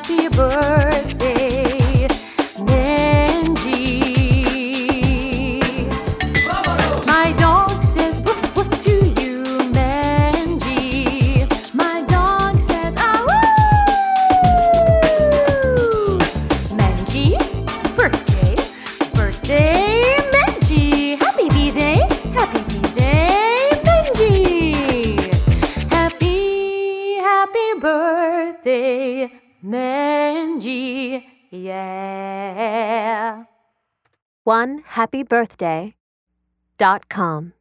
happy birthday, Benji. My dog says woof woof to you, Benji. My dog says ah woo. Benji, birthday, birthday, Benji. Happy B-Day, happy B-Day, Benji. Happy birthday, Benji. Yeah. OneHappyBirthday.com